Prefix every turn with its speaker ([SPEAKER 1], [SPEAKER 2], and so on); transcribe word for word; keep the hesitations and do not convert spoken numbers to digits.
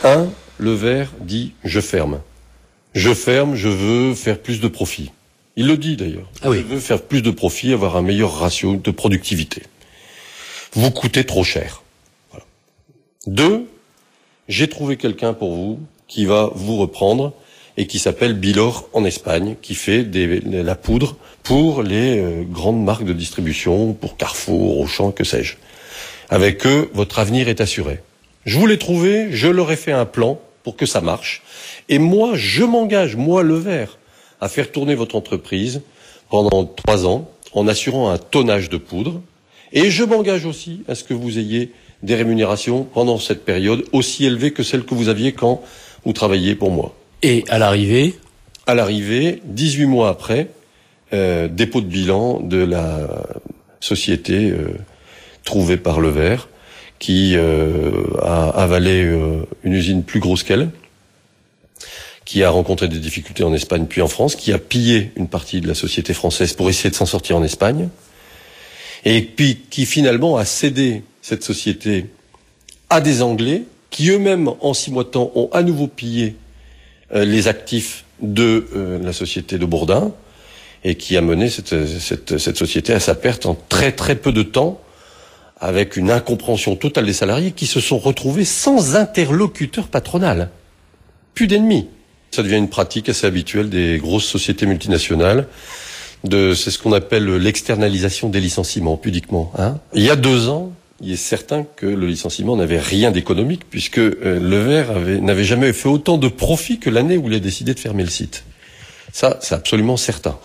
[SPEAKER 1] Un, Levert dit « je ferme ». Je ferme, je veux faire plus de profit. Il le dit d'ailleurs.
[SPEAKER 2] Ah oui.
[SPEAKER 1] Je veux faire plus de profit, avoir un meilleur ratio de productivité. Vous coûtez trop cher. Voilà. Deux, j'ai trouvé quelqu'un pour vous qui va vous reprendre et qui s'appelle Bilor en Espagne, qui fait des, la poudre pour les euh, grandes marques de distribution, pour Carrefour, Auchan, que sais-je. Avec eux, votre avenir est assuré. Je vous l'ai trouvé, je leur ai fait un plan pour que ça marche. Et moi, je m'engage, moi, Levert, à faire tourner votre entreprise pendant trois ans en assurant un tonnage de poudre. Et je m'engage aussi à ce que vous ayez des rémunérations pendant cette période aussi élevées que celles que vous aviez quand vous travailliez pour moi.
[SPEAKER 2] Et à l'arrivée
[SPEAKER 1] À l'arrivée, dix-huit mois après, euh, dépôt de bilan de la société euh, trouvée par Levert, qui euh, a avalé euh, une usine plus grosse qu'elle, qui a rencontré des difficultés en Espagne puis en France, qui a pillé une partie de la société française pour essayer de s'en sortir en Espagne, et puis qui finalement a cédé cette société à des Anglais, qui eux-mêmes, en six mois de temps, ont à nouveau pillé euh, les actifs de euh, la société de Bourdin, et qui a mené cette, cette, cette société à sa perte en très très peu de temps, avec une incompréhension totale des salariés qui se sont retrouvés sans interlocuteur patronal. Plus d'ennemis. Ça devient une pratique assez habituelle des grosses sociétés multinationales. De, c'est ce qu'on appelle l'externalisation des licenciements, pudiquement. Hein. Il y a deux ans, il est certain que le licenciement n'avait rien d'économique, puisque euh, Levert avait, n'avait jamais fait autant de profit que l'année où il a décidé de fermer le site. Ça, c'est absolument certain.